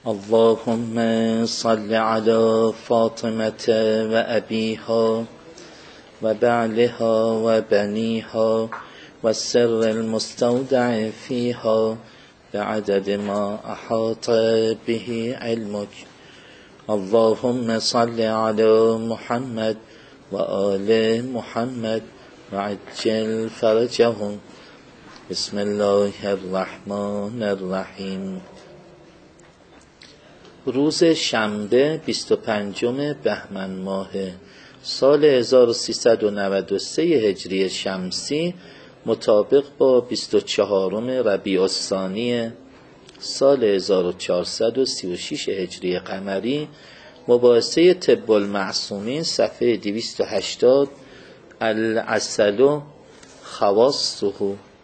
اللهم صل على فاطمة وأبيها وبعلها وبنيها والسر المستودع فيها بعدد ما أحاط به علمك. اللهم صل على محمد وآل محمد وعجل فرجهم. بسم الله الرحمن الرحیم. روز شنبه 25 بهمن ماه سال 1393 هجری شمسی مطابق با 24 ربیع الثانی سال 1436 هجری قمری، مباحثه طب المعصومین صفحه 280 العسل خواصه.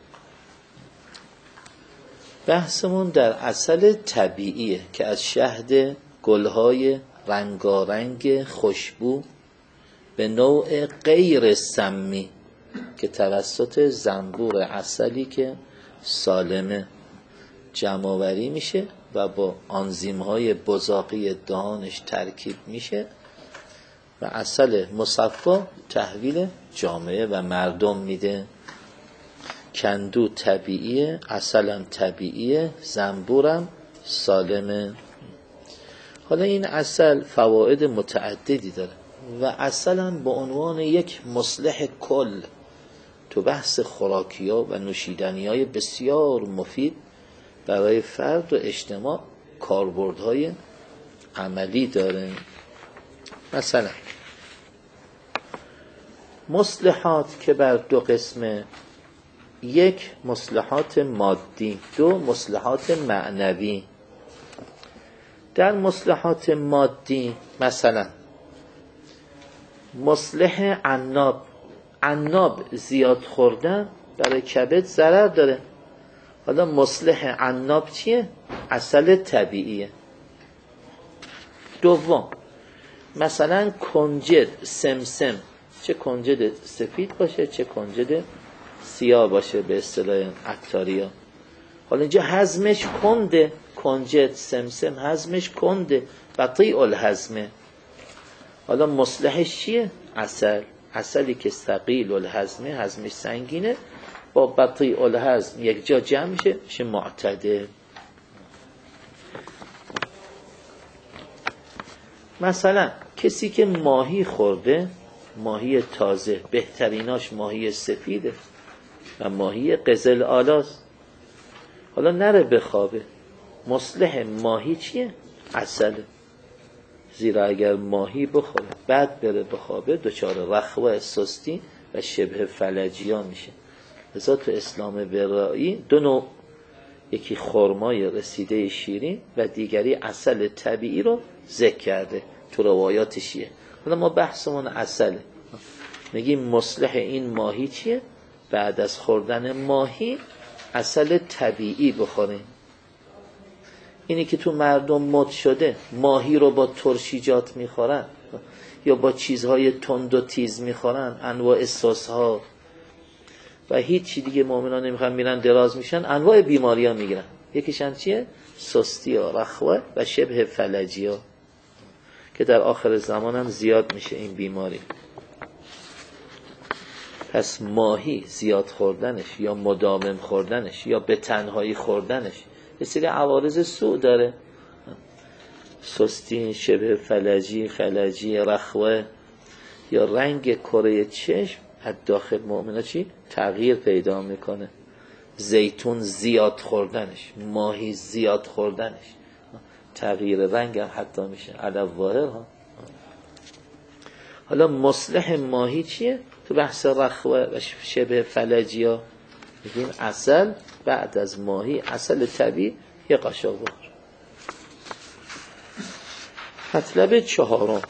بحثمون در عسل طبیعیه که از شهد گلهای رنگارنگ خوشبو به نوع غیر سمی که توسط زنبور عسلی که سالمه جمع‌آوری میشه و با آنزیم‌های بزاقی دهانش ترکیب میشه و عسل مصفا تحویل جامعه و مردم میده. کندو طبیعیه، عسلم طبیعیه، زنبورم سالمه. حالا این عسل فواید متعددی داره و عسلم به عنوان یک مصلح کل تو بحث خوراکی‌ها و نوشیدنی‌های بسیار مفید برای فرد و اجتماع کاربردهای عملی داره. مثلا مصلحات که بر دو قسمه: یک مصلحات مادی، دو مصلحات معنوی. در مصلحات مادی مثلا مصلح عناب زیاد خوردن برای کبد ضرر داره. حالا مصلح عناب چیه؟ عسل طبیعیه. دوم مثلا کنجد سمسم، چه کنجد سفید باشه چه کنجد سیاه باشه به اصطلاح عطاریا. حالا اینجا هضمش کنده، کنجد سمسم هضمش کنده، بطیء الهضمه. حالا مصلحش چیه؟ عسلی که ثقیل الهضمه، هضمش سنگینه، با بطیء الهضم یک جا جمع میشه معتدل. مثلا کسی که ماهی خورده، ماهی تازه، بهتریناش ماهی سفیده و ماهی قزل آلاست، حالا نره بخوابه، مصلح ماهی چیه؟ عسله. زیرا اگر ماهی بخوره بعد بره بخوابه دچار رخوه، سستی و شبه فلجیا میشه. لذا تو اسلام ورایی دو نوع، یکی خرمای رسیده شیرین و دیگری عسل طبیعی رو ذکر کرده تو روایات شیعه. حالا ما بحثمون عسله، میگیم مصلح این ماهی چیه؟ بعد از خوردن ماهی عسل طبیعی بخوریم. اینی که تو مردم مد شده ماهی رو با ترشیجات میخورن یا با چیزهای تند و تیز میخورن، انواع سس‌ها و هیچی دیگه مؤمنان نمیخوان، میرن دراز میشن، انواع بیماری ها میگیرن. یکیشن چیه؟ سستی ها، رخوه و شبه فلجی ها که در آخر زمان هم زیاد میشه این بیماری. پس ماهی زیاد خوردنش یا مداوم خوردنش یا به تنهایی خوردنش یه سری عوارض سوء داره: سستی، شبه فلجی، رخوه، یا رنگ کره چشم از داخل مؤمنه چی؟ تغییر پیدا میکنه. زیتون زیاد خوردنش، ماهی زیاد خوردنش تغییر رنگ هم حتی میشه علی الظاهر ها. حالا مصلح ماهی چیه؟ تو بحث رخوه و شبه فلجی ها میگیم عسل، بعد از ماهی عسل طبیعی یه قاشق بخور. مطلب چهارم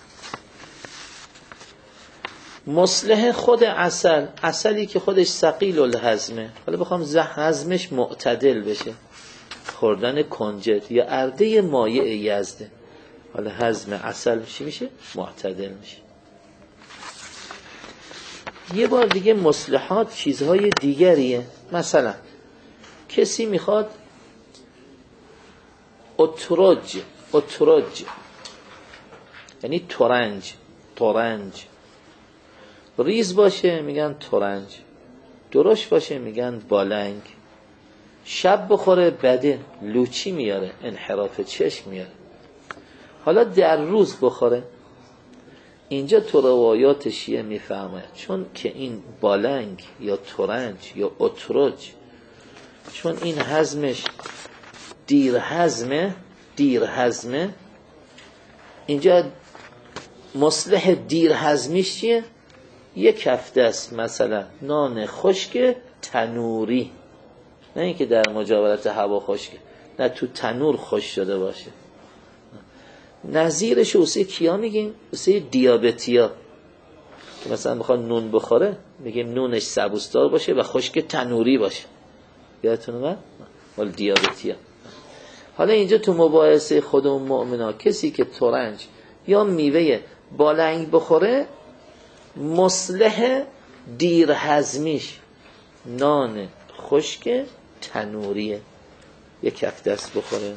مصلح خود عسلی که خودش ثقیل الهضمه، حالا بخوام هضمش معتدل بشه، خوردن کنجد یا ارده مایع یزده، حالا هضم عسل میشه معتدل میشه. یه بار دیگه مصلحات چیزهای دیگریه. مثلا کسی میخواد اترج یعنی ترنج. ریز باشه میگن ترنج، درشت باشه میگن بالنگ. شب بخوره بده، لوچی میاره، انحراف چشم میاره. حالا در روز بخوره، اینجا تو روایات شیعه میفهمه چون که این بالنگ یا ترنج یا اترج، چون این هضمش دیر هضمه، اینجا مصلح دیر هضمیش چیه؟ یک هفته است مثلا نان خشک تنوری، نه اینکه در مجاورت هوا خشکه، نه تو تنور خوش شده باشه. نظیرش واسه کیا میگیم؟ واسه دیابتیا که مثلا بخواد نون بخوره میگیم نونش سبوسدار باشه و خشک تنوری باشه. یادتونه من؟ مال دیابتیا. حالا اینجا تو مباحثه خودمون مؤمنا کسی که ترنج یا میوه بالنگ بخوره، مصلح دیر هضمیش نان خشک تنوریه، یک کف دست بخوره.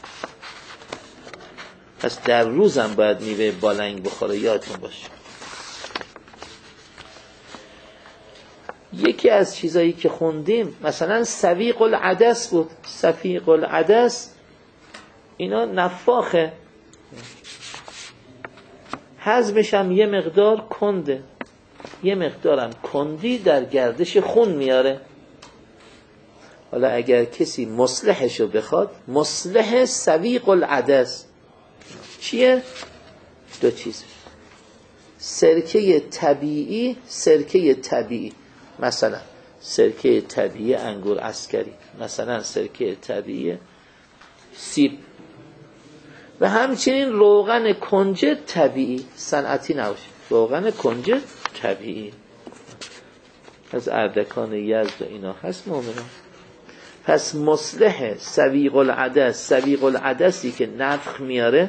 پس در روزم باید میوه بالنگ بخوره، یادتون باشه. یکی از چیزایی که خوندیم مثلا سویق العدس بود. سویق العدس اینا نفاخه، هضمش هم یه مقدار کنده، یه مقدارم کندی در گردش خون میاره. حالا اگر کسی مصلحشو بخواد، مصلح سویق العدس چیه؟ دو چیز: سرکه طبیعی، مثلا سرکه طبیعی انگور عسکری، مثلا سرکه طبیعی سیب، و همچنین روغن کنجد طبیعی، صنعتی نباشه، روغن کنجد طبیعی از اردکان یزد و اینا هست مؤمنان. پس مصلح سویق العدسی که نفخ میاره،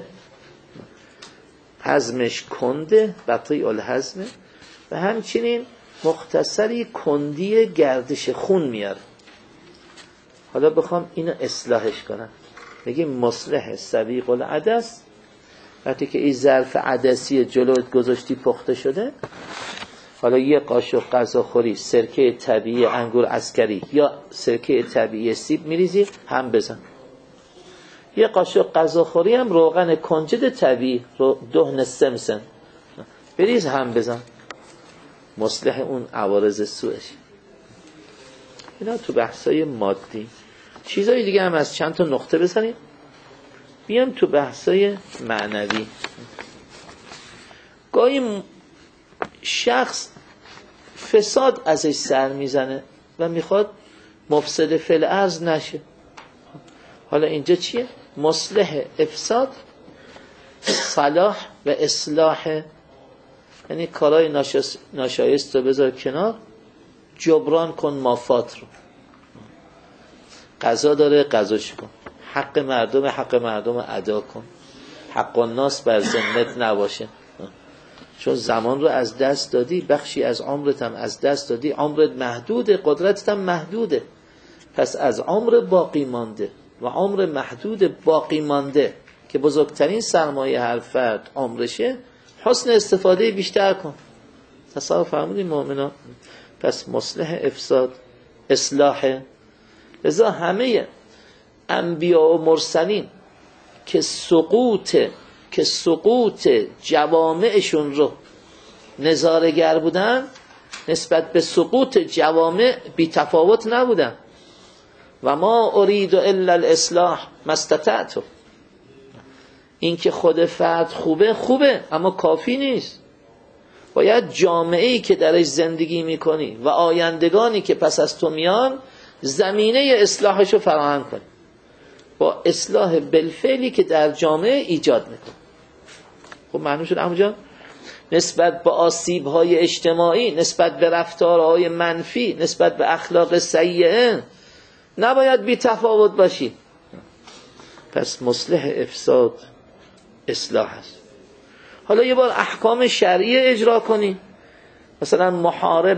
هضمش کنده، بطیء الهضمه، و همچنین مختصری کندی گردش خون میاره. حالا بخوام اینو اصلاحش کنم، بگیم مصلح سویق العدس، وقتی که این ظرف عدسی جلوت گذاشتی پخته شده، حالا یه قاشق غذاخوری سرکه طبیعی انگور عسکری یا سرکه طبیعی سیب میریزی، هم بزن. یه قاشق غذاخوری هم روغن کنجد طبیعی دهن سمسم بریز، هم بزن. مصلح اون عوارض سوءش. اینا تو بحثای مادی. چیزای دیگه هم از چند تا نقطه بزنیم، بیام تو بحثای معنوی. گاهی شخص فساد ازش سر میزنه و میخواد مفسد فی الارض نشه. حالا اینجا چیه؟ مصلح افساد، صلاح و اصلاح، یعنی کارهای ناشایست رو بذار کنار، جبران کن مافات رو. قضا داره، قضاش کن. حق مردم ادا کن. حق الناس بر ذمت نباشه، چون زمان رو از دست دادی، بخشی از عمرت هم از دست دادی، عمرت محدوده، قدرتت هم محدوده. پس از عمر باقی مانده و عمر محدود باقی مانده که بزرگترین سرمایه هر فرد عمرشه، حسن استفاده بیشتر کن. تصور فرمودین مؤمنان؟ پس مصلح افساد، اصلاح. لذا همه انبیاء و مرسلین که سقوط جوامعشون رو نظاره‌گر بودن، نسبت به سقوط جوامع بی تفاوت نبودن. و ما ارید الا الاصلاح ما استطعت. این که خود فرد خوبه اما کافی نیست. باید جامعه‌ای که درش زندگی میکنی و آیندگانی که پس از تو میان زمینه اصلاحشو فراهم کنی، با اصلاح بالفعلی که در جامعه ایجاد میکنی. خب معلوم شد عمو جان؟ نسبت به آسیب‌های اجتماعی، نسبت به رفتارهای منفی، نسبت به اخلاق سیئه نباید بی تفاوت باشی. پس مصلح افساد اصلاح است. حالا یه بار احکام شرعی اجرا کنی، مثلا محارب،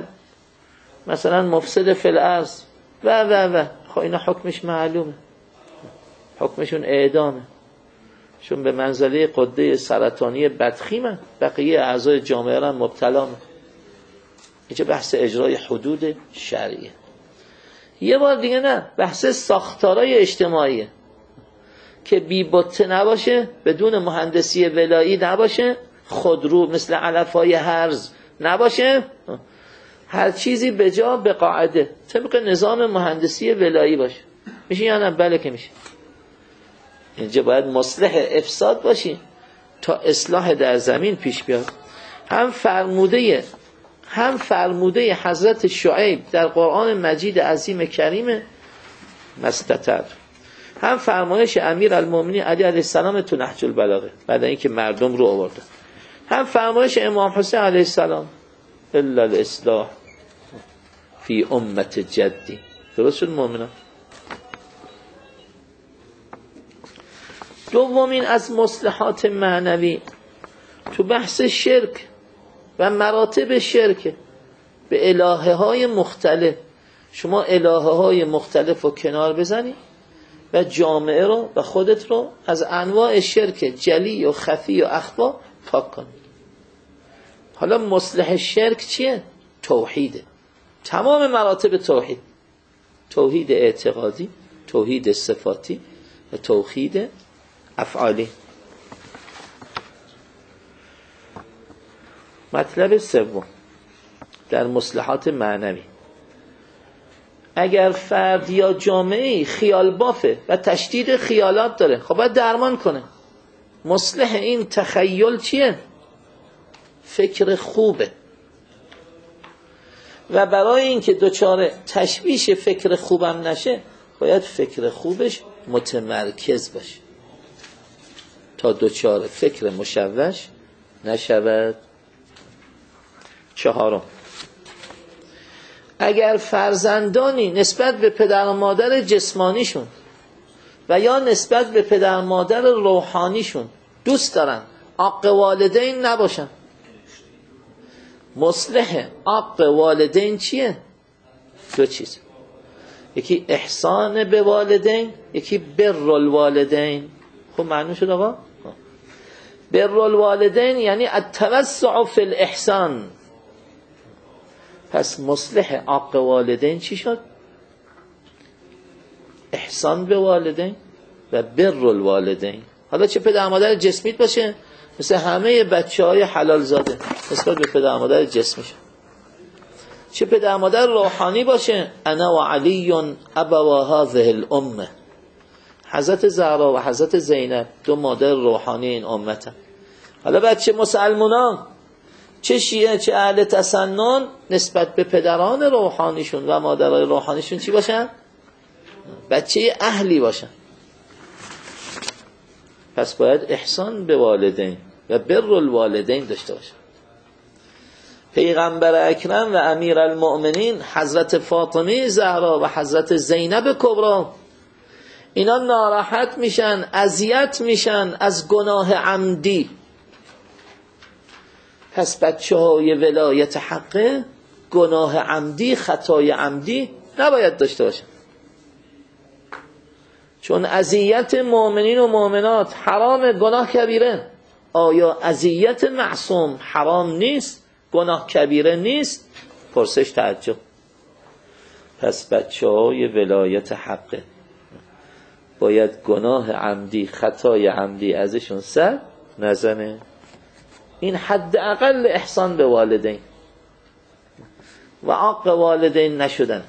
مثلا مفسد فی الارض و خب اینا حکمش معلومه. حکمشون اعدامه، چون به منزله غده سرطانی بدخیمن، بقیه اعضای جامعه را مبتلا من. اینجا بحث اجرای حدود شرعیه. یه بار دیگه نه، بحث ساختارای اجتماعیه که بی بطه نباشه، بدون مهندسی ولایی نباشه، خودرو مثل علفای هرز نباشه، هر چیزی به جا به قاعده طبق نظام مهندسی ولایی باشه. میشه یا نه؟ بله که میشه. اینجا باید مصلح افساد باشی تا اصلاح در زمین پیش بیاد. هم فرموده حضرت شعیب در قرآن مجید عظیم کریم مستتر، هم فرمایش امیرالمومنین علی علیه السلام تو نهج البلاغه بعد اینکه مردم رو آورده، هم فرمایش امام حسین علیه السلام الا الاصلاح فی امت جدی. درست شد مومنان؟ دومین از مصلحات معنوی تو بحث شرک و مراتب شرک، به الهه های مختلف شما الهه های مختلف رو کنار بزنی و جامعه رو و خودت رو از انواع شرک جلی و خفی و اخفا پاک کن. حالا مصلح شرک چیه؟ توحیده، تمام مراتب توحید، توحید اعتقادی، توحید صفاتی و توحید افعالی. مطلب سوم در مصلحات معنوی، اگر فرد یا جامعه خیال بافه و تشدید خیالات داره، خب باید درمان کنه. مصلح این تخیل چیه؟ فکر خوبه. و برای اینکه دچار تشویش فکر خوبم نشه، باید فکر خوبش متمرکز باشه تا دچار فکر مشوش نشود. چهارم، اگر فرزندانی نسبت به پدر و مادر جسمانیشون و یا نسبت به پدر و مادر روحانیشون دوست دارن عاق والدین نباشن، مصلح عاق والدین چیه؟ دو چیز، یکی احسان به والدین، یکی بر الوالدین. خب معلوم شد آقا؟ بر الوالدین یعنی التوسع فی الاحسان. پس مصلح عاق والدین چی شد؟ احسان به والدین و بر الوالدین. حالا چه پدر مادر جسمیت باشه، مثل همه بچه‌های حلال زاده نسبت به پدر مادر جسمیش، چه پدر مادر روحانی باشه، انا و علی ابوا هذه الامه. حضرت زهرا و حضرت زینب دو مادر روحانی این امتن. حالا بچه مسلمانان چه شیعه چه اهل تسنن نسبت به پدران روحانیشون و مادرای روحانیشون چی باشن؟ بچه اهلی باشن. پس باید احسان به والدین و بر الوالدین داشته باشن. پیغمبر اکرم و امیرالمؤمنین حضرت فاطمه زهرا و حضرت زینب کبری، اینا ناراحت میشن، اذیت میشن از گناه عمدی. پس بچه‌های ولایت حقه گناه عمدی، خطای عمدی نباید داشته باشن، چون اذیت مؤمنین و مؤمنات حرام، گناه کبیره. آیا اذیت معصوم حرام نیست؟ گناه کبیره نیست؟ پرسش تعجب. پس بچه‌های ولایت حقه باید گناه عمدی، خطای عمدی ازشون سر نزنه. این حد اقل احسان به والدین و عاق والدین نشدن.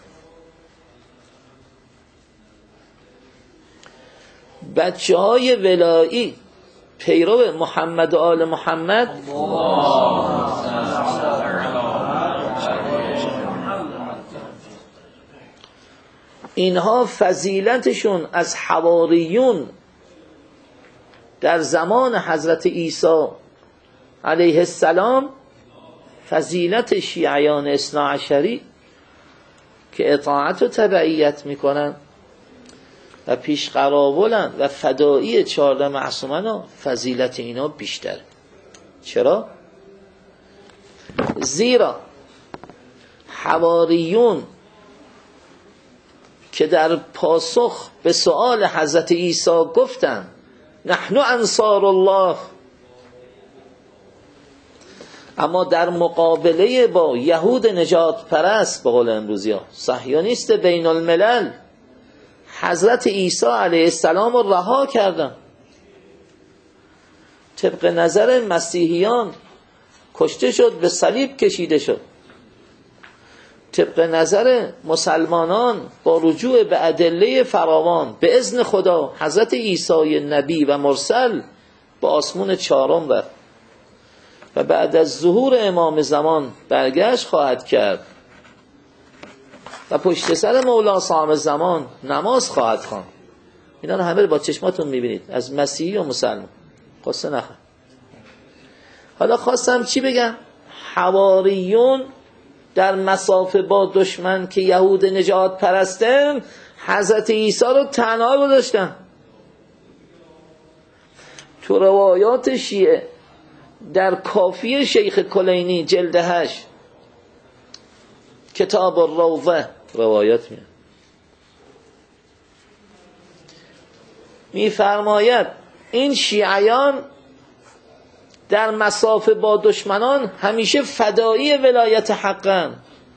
بچه‌های ولایی پیرو محمد و آل محمد اینها فضیلتشون از حواریون در زمان حضرت عیسی علیه السلام، فضیلت شیعیان اثنا عشری که اطاعت و تبعیت میکنن و پیش قراولن و فدایی 14 معصومن ها، فضیلت اینا بیشتره. چرا؟ زیرا حواریون که در پاسخ به سؤال حضرت عیسی گفتند نحن انصار الله، اما در مقابله با یهود نجات پرست به قول امروزی ها صهیونیست بین الملل حضرت عیسی علیه السلام رو رها کردن. طبق نظر مسیحیان کشته شد، به صلیب کشیده شد. طبق نظر مسلمانان با رجوع به ادله فراوان به اذن خدا حضرت عیسی نبی و مرسل به آسمون چهارم رفت و بعد از ظهور امام زمان برگشت خواهد کرد و پشت سر مولا صاحب زمان نماز خواهد خواند. اینا رو همه با چشماتون میبینید از مسیحی و مسلمان. قصه نخواه. حالا خواستم چی بگم؟ حواریون در مسافه با دشمن که یهود نجات پرستن حضرت عیسی رو تنها گذاشتن. تو روایات شیعه در کافی شیخ کلینی جلد 8 کتاب الروضه روایات می‌فرماید این شیعیان در مسافه با دشمنان همیشه فدایی ولایت حقن،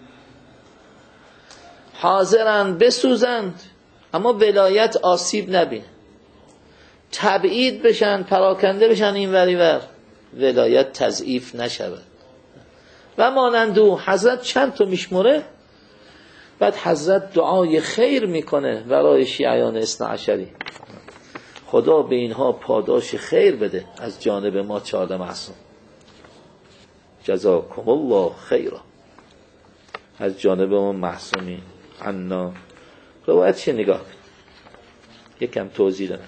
حاضرن بسوزند اما ولایت آسیب نبینه، تبعید بشن، پراکنده بشن این وریور، ولایت تضعیف نشود. و مانندو حضرت چند تا میشموره، بعد حضرت دعای خیر میکنه برای شیعیان اثنا عشری، خدا به اینها پاداش خیر بده از جانب ما 14 معصوم، جزاکم الله خیرا، از جانب ما معصومین عنا. روایت چه نگاه کنید، یکم توضیح دارم.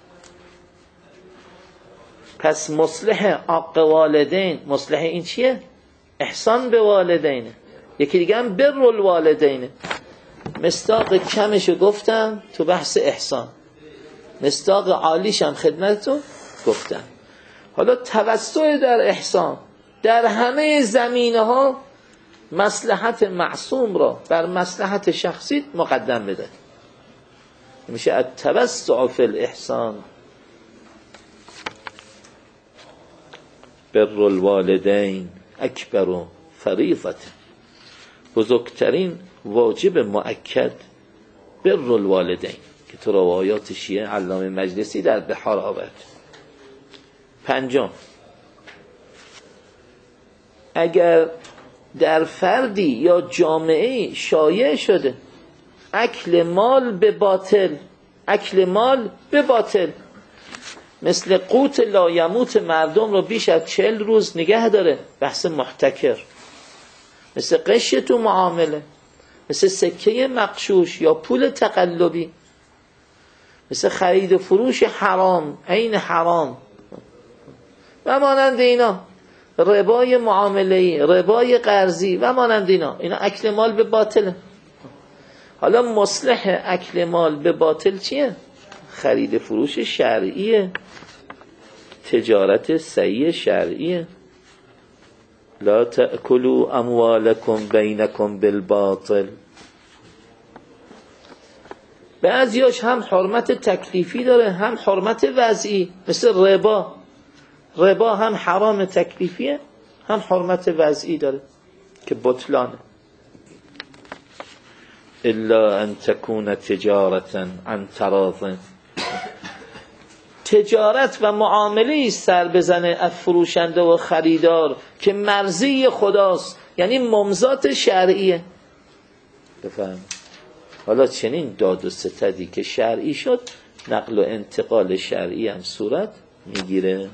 پس مصلح عق والدین، مصلح این چیه؟ احسان به والدینه. یکی دیگه هم بر الوالدینه. مصداق کمشو گفتم تو بحث احسان، مصداق عالیش هم خدمتتون گفتم. حالا توسع در احسان در همه زمینه ها مصلحت معصوم را بر مصلحت شخصی مقدم بده. میشه التوسع فی الاحسان. بر الوالدین اکبر فریضه، بزرگترین واجب مؤکد بر الوالدین که تو روایات شیعه علامه مجلسی در بحار آورد. 5، اگر در فردی یا جامعه شایع شده اکل مال به باطل، اکل مال به باطل، مثل قوت لایموت مردم رو بیش از 40 روز نگه داره، بحث محتکر، مثل قش تو معامله، مثل سکه مغشوش یا پول تقلبی، مثل خرید و فروش حرام، عین حرام و مانند اینا، ربای معامله‌ای، ربای قرضی و مانند اینا اکل مال به باطله. حالا مصلح اکل مال به باطل چیه؟ خرید فروش شرعیه، تجارت صحیح شرعیه. لا تأکلوا اموالکم بینکم بالباطل. بعضیاش هم حرمت تکلیفی داره هم حرمت وضعی، مثل ربا. ربا هم حرام تکلیفیه هم حرمت وضعی داره که بطلانه. الا ان تکون تجارتا عن تراض، تجارت و معامله سر بزنه از فروشنده و خریدار که مرضی خداست، یعنی ممضات شرعیه. بفهم. حالا چنین داد و ستدی که شرعی شد، نقل و انتقال شرعی هم صورت میگیره.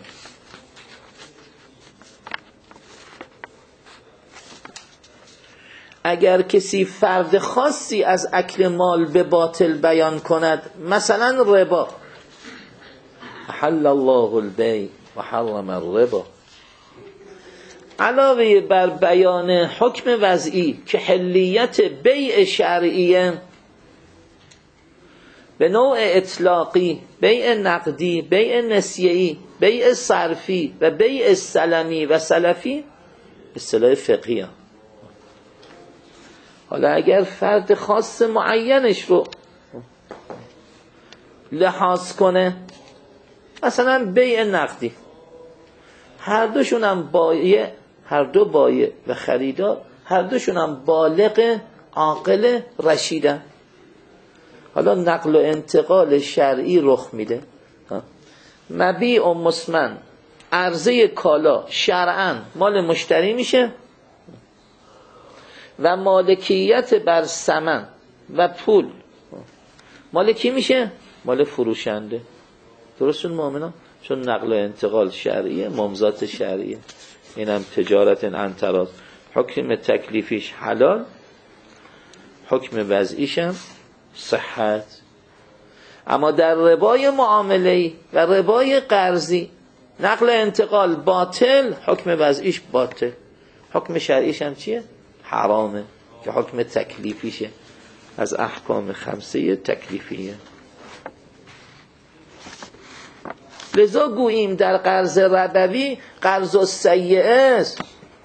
اگر کسی فرد خاصی از اکل مال به باطل بیان کند، مثلا ربا، حل الله البیع و حرم الربا، علاوه بر بیان حکم وضعی که حلیت بیع شرعیه به نوع اطلاقی، بیع نقدی، بیع نسیه‌ای، بیع صرفی و بیع سلمی و سلفی، اصطلاح فقهی. حالا اگر فرد خاص معینش رو لحاظ کنه، مثلا بیع نقدی، هر دوشون هم بایع، هر دو بایع و خریدار هر دوشون هم بالغ عاقل رشیدن. حالا نقل و انتقال شرعی رخ میده، مبیع و مسمن، عرضه کالا شرعاً مال مشتری میشه و مالکیت بر ثمن و پول مال کی میشه؟ مال فروشنده. درستون مؤمنان؟ چون نقل و انتقال شرعیه، ممزات شرعیه. اینم تجارت انتراز، حکم تکلیفیش حلال، حکم وضعیش هم صحت. اما در ربای معامله‌ای و ربای قرضی نقل و انتقال باطل، حکم وضعیش باطل، حکم شرعیش هم چیه؟ حرامه، که حکم تکلیفیشه از احکام خمسه تکلیفیه. لذا گوییم در قرض ربوی قرض السیئه است،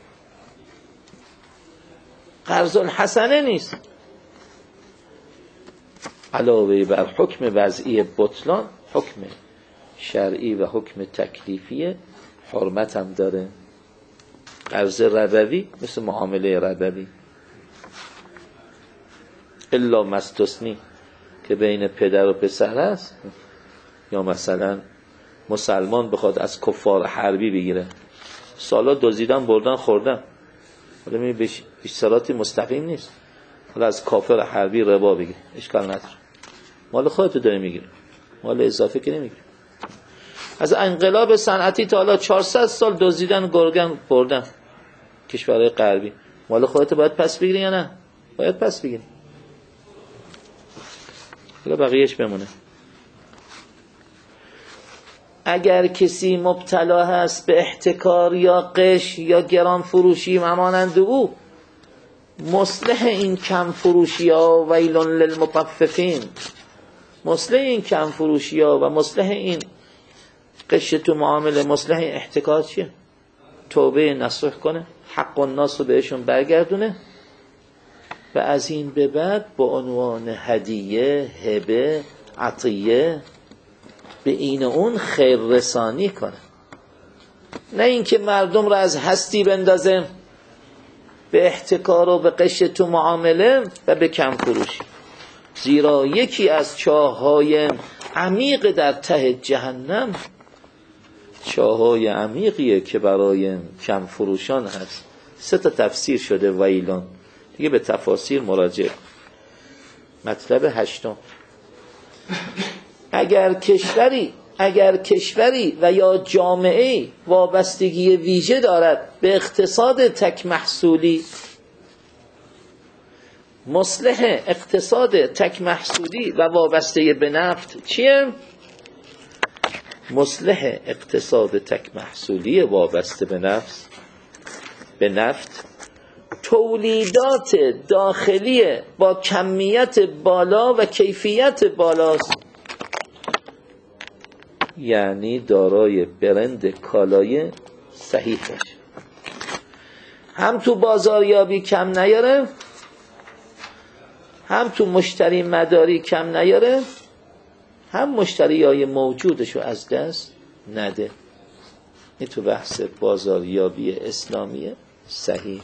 قرض الحسنه نیست. علاوه بر حکم وضعی بطلان، حکم شرعی و حکم تکلیفی حرمت هم داره. قرض ربوی مثل معامله ربوی، الا مستثنی که بین پدر و پسر است، یا مثلا مسلمان بخواد از کفار حربی بگیره، سالا دزدیدن بردن خوردن، حالا می به صراط مستقیم نیست، حالا از کافر حربی ربا بگیره، اشکال نداره، مال خودت داره میگیره، مال اضافه که نمیگیره. از انقلاب صنعتی تا حالا 400 سال دزدیدن گرگن بردن کشورهای غربی، مال خودت باید پس بگیری یا نه؟ باید پس بگیری. حالا بقیهش بمونه. اگر کسی مبتلا هست به احتکار یا غش یا گران فروشی و مانند او، مصلح این کم فروشی ها ویل للمطففین، مصلح این کم فروشی ها و مصلح این غش تو معامله، مصلح این احتکار چیه؟ توبه نصوح کنه، حق الناس رو بهشون برگردونه و از این به بعد با عنوان هدیه، هبه، عطیه به این اون خیر رسانی کنه، نه اینکه مردم رو از هستی بندازه به احتکار و به غش تو معامله و به کم فروشی. زیرا یکی از چاه‌های عمیق در ته جهنم چاه‌های عمیقیه که برای کم فروشان هست. 3 تفسیر شده ویلان، دیگه به تفاسیر مراجعه. مطلب 8، اگر کشوری و یا جامعه‌ای وابستگی ویژه دارد به اقتصاد تک محصولی، مصلح اقتصاد تک محصولی و وابسته به نفت چیه؟ مصلح اقتصاد تک محصولی وابسته به نفت تولیدات داخلی با کمیت بالا و کیفیت بالاست، یعنی دارای برند کالای صحیح باشه، هم تو بازاریابی کم نیاره، هم تو مشتری مداری کم نیاره، هم مشتریای موجودشو از دست نده. این تو بحث بازاریابی اسلامی صحیح.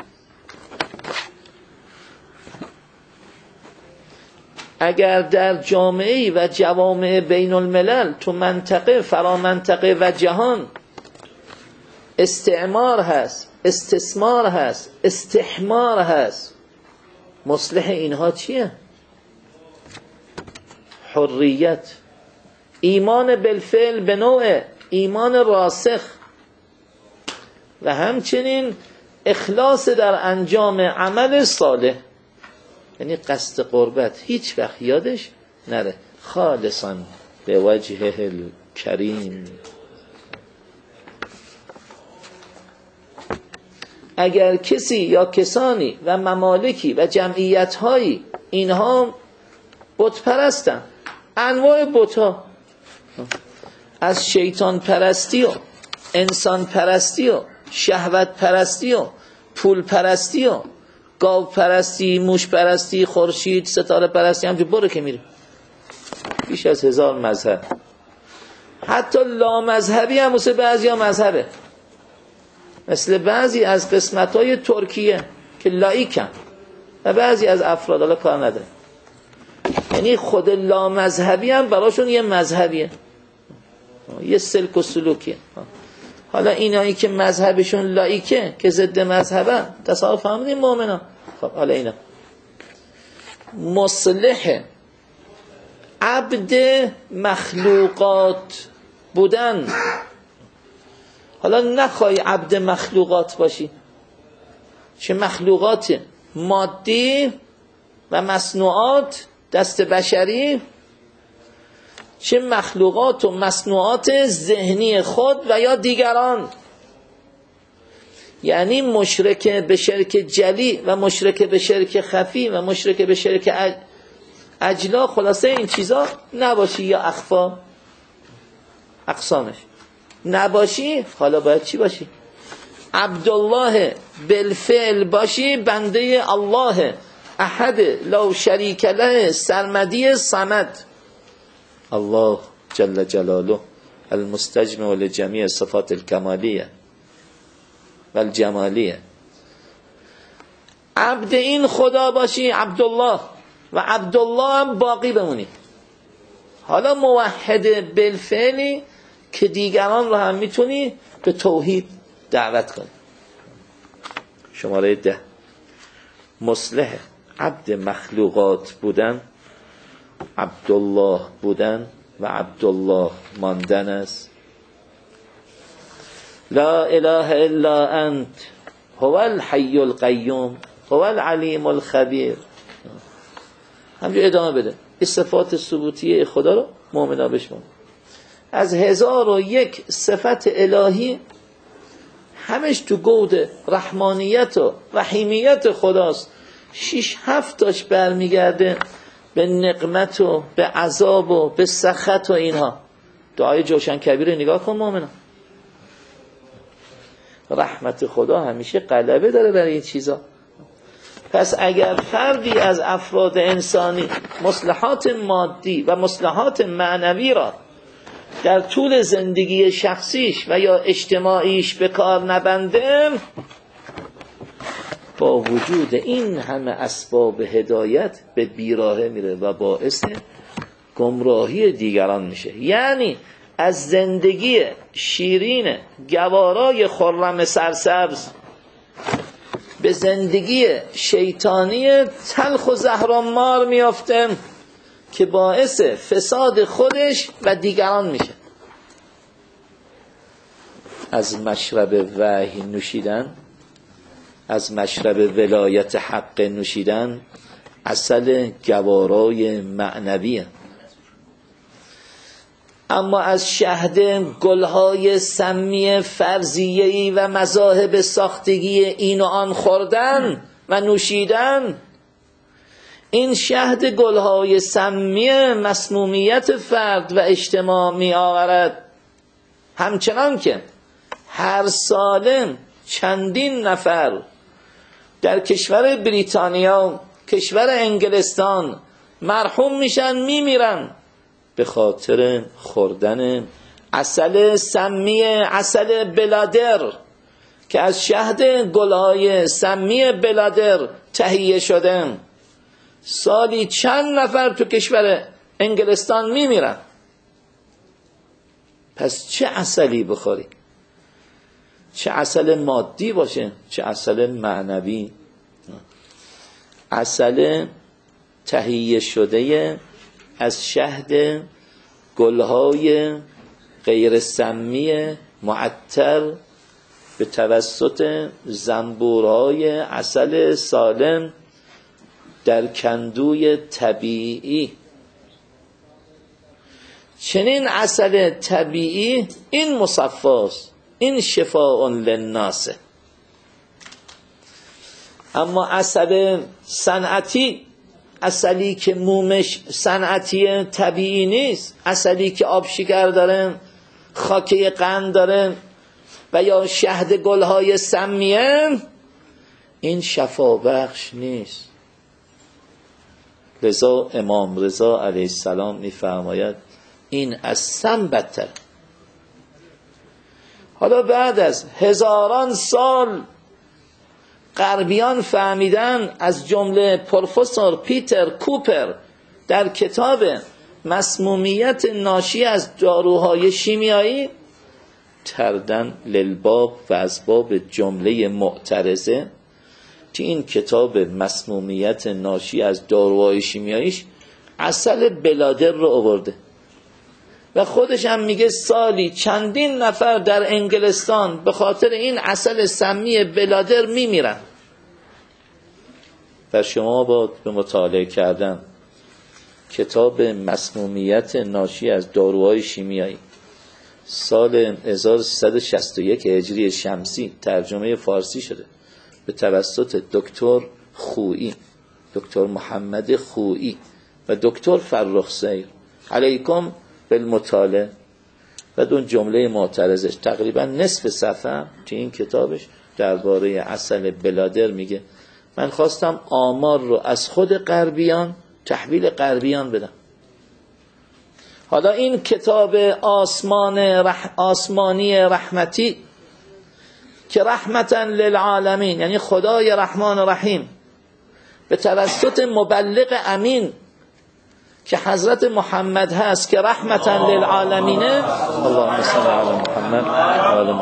اگر در جامعه و جوامع بین الملل، تو منطقه، فرامنطقه و جهان استعمار هست، استثمار هست، استحمار هست، مصلح اینها چیه؟ حریت، ایمان بالفعل به نوع ایمان راسخ و همچنین اخلاص در انجام عمل صالح، یعنی قصد قربت هیچ وقت یادش نره، خالصا به وجهه الکریم. اگر کسی یا کسانی و ممالکی و جمعیت‌هایی اینها بت پرستن، انواع بت‌ها، از شیطان پرستی و انسان پرستی و شهوت پرستی و پول پرستی و گاو پرستی، موش پرستی، خورشید، ستاره پرستی، همچون برو که میره. بیش از 1000 مذهب. حتی لامذهبی هم مثل بعضی ها مذهبه، مثل بعضی از قسمت‌های ترکیه که لایکن و بعضی از افراد، حالا کار نداره، یعنی خود لامذهبی هم براشون یه مذهبیه، یه سلک و سلوکیه. حالا اینایی که مذهبشون لایکه که ضد مذهبن، تصور فهمیدین مؤمنا؟ خب حالا اینا مصلح عبد مخلوقات بودن. حالا نخوای عبد مخلوقات باشی، چه مخلوقات مادی و مصنوعات دست بشری، چه مخلوقات و مصنوعات ذهنی خود و یا دیگران. یعنی مشرک به شرک جلی و مشرک به شرک خفی و مشرک به شرک اجلا، خلاصه این چیزا نباشی، یا اخفا اقسامش نباشی. حالا باید چی باشی؟ عبدالله بالفعل باشی، بنده الله احد لا شریک له سرمدی صمد، الله جل جلاله المستجمع لجمیع صفات الکمالیه و الجمالیه. عبد این خدا باشی، عبدالله، و عبدالله هم باقی بمونی. حالا موحد بالفعلی که دیگران رو هم میتونی به توحید دعوت کنی. شماره 10 مصلح عبد مخلوقات بودن، عبدالله بودن و عبدالله ماندن است. لا اله الا انت هو الحی القیوم هو العلیم الخبیر. همجور ادامه بده. این صفات ثبوتیه خدا رو مؤمنا بشمون. از 1001 صفت الهی همش تو گود رحمانیت و رحیمیت خداست. 6-7 تاش برمیگرده به نقمت و به عذاب و به سخط و اینها. دعای جوشن کبیر رو نگاه کن مؤمنا. رحمت خدا همیشه غلبه داره برای این چیزا. پس اگر فردی از افراد انسانی مصلحات مادی و مصلحات معنوی را در طول زندگی شخصیش و یا اجتماعیش به کار نبنده، با وجود این همه اسباب هدایت به بیراهه میره و باعث گمراهی دیگران میشه. یعنی از زندگی شیرین گوارای خرم سرسبز به زندگی شیطانی تلخ و زهرمار میافته که باعث فساد خودش و دیگران میشه. از مشرب وحی نوشیدن، از مشرب ولایت حق نوشیدن عسل گوارای معنویه. اما از شهد گلهای سمی فرضیه‌ای و مذاهب ساختگی این و آن خوردن و نوشیدن، این شهد گلهای سمی مسمومیت فرد و اجتماع می آورد. همچنان که هر سال چندین نفر در کشور بریتانیا، کشور انگلستان مرحوم میشن، میمیرن به خاطر خوردن عسل سمی، عسل بلادر که از شهد گلهای سمی بلادر تهیه شده. سالی چند نفر تو کشور انگلستان میمیرن. پس چه عسلی بخوری؟ چه عسل مادی باشه، چه عسل معنوی. عسل تهیه شده از شهد گلهای غیر سمی معطر به توسط زنبورهای عسل سالم در کندوی طبیعی. چنین عسل طبیعی این مصفاست، این شفاء للناس. اما عسل صنعتی، عسلی که مومش صنعتی طبیعی نیست، عسلی که آب شکر داره، خاکه قند داره و یا شهد گلهای سمیه، این شفا بخش نیست. لذا امام رضا علیه السلام میفرماید این از سم بدتر. حالا بعد از هزاران سال غربیان فهمیدن، از جمله پروفسور پیتر کوپر در کتاب مسمومیت ناشی از داروهای شیمیایی تردن للباب و از باب جمله معترضه که این کتاب مسمومیت ناشی از داروهای شیمیاییش عسل بلادر رو آورده و خودش هم میگه سالی چندین نفر در انگلستان به خاطر این عسل سمی بلادر میمیرن. و شما با به مطالعه کردن کتاب مسمومیت ناشی از داروهای شیمیایی سال 1361 هجری شمسی ترجمه فارسی شده به توسط دکتر خویی، دکتر محمد خویی و دکتر فرخ سیر، علیکم بالمطالعه. و اون جمله معترضش تقریبا نصف صفحه که این کتابش درباره عسل بلادر میگه من خواستم آمار رو از خود غربیان تحویل غربیان بدم. حالا این کتاب آسمانی رحمتی که رحمتا للعالمین، یعنی خدای رحمان و رحیم به توسط مبلغ امین که حضرت محمد هست که رحمتا للعالمینه، اللهم صل علی محمد و آل محمد.